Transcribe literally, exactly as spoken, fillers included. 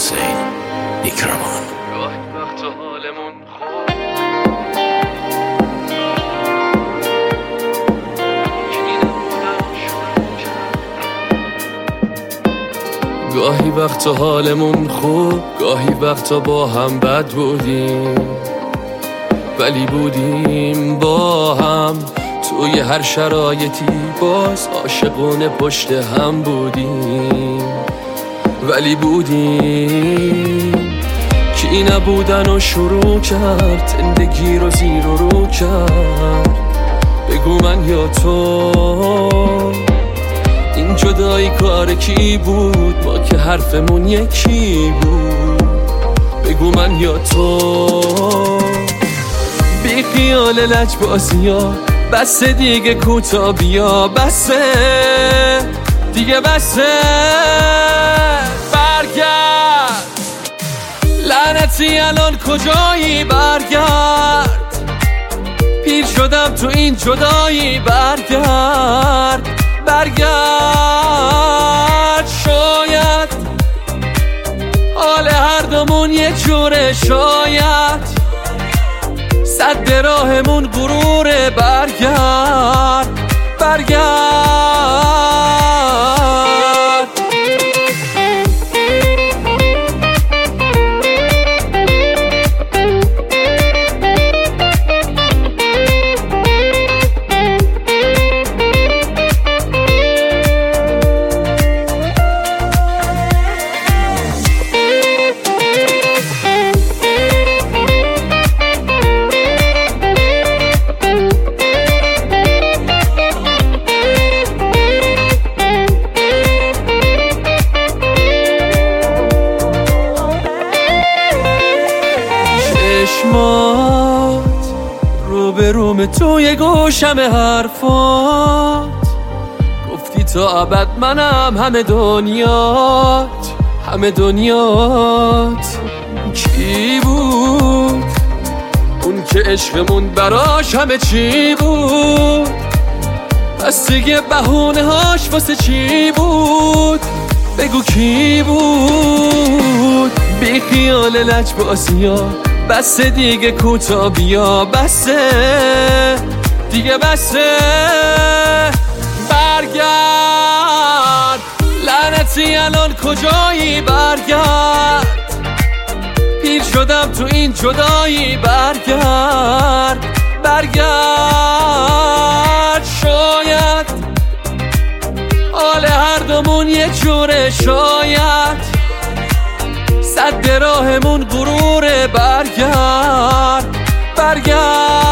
حسین نیکروان. گاهی وقتا حالمون خوب، گاهی وقتا با هم بد بودیم، ولی بودیم با هم توی هر شرایطی، باز عاشقونه پشت هم بودیم، ولی بودیم. کی نبودن و شروع کرد زندگی رو زیر و رو کرد، بگو من یا تو. این جدایی کار کی بود؟ ما که حرفمون یکی بود، بگو من یا تو. بی خیال لجبازی ها بسه دیگه، کوتا بیا بسه دیگه، بسه برگرد. لعنتی الان کجایی؟ برگرد. پیر شدم تو این جدایی، برگرد برگرد. شاید حال هر دومون یه جوره، شاید صد راهمون غروره. برگرد برگرد. چشمات رو به روم توی گوشم حرفات، گفتی تا ابد منم همه دنیات، همه دنیات. کی بود اون که عشقمون براش همه چی بود؟ پس دیگه بهونه هاش واسه چی بود؟ بگو کی بود؟ بی خیال لجبازی ها بسه دیگه، کوتا بیا بسه دیگه، بسه برگرد. لعنتی الان کجایی؟ برگرد. پیر شدم تو این جدایی، برگرد برگرد. شاید حال هر دومون یه جوره، شاید صد راهمون غروره. برگرد برگرد.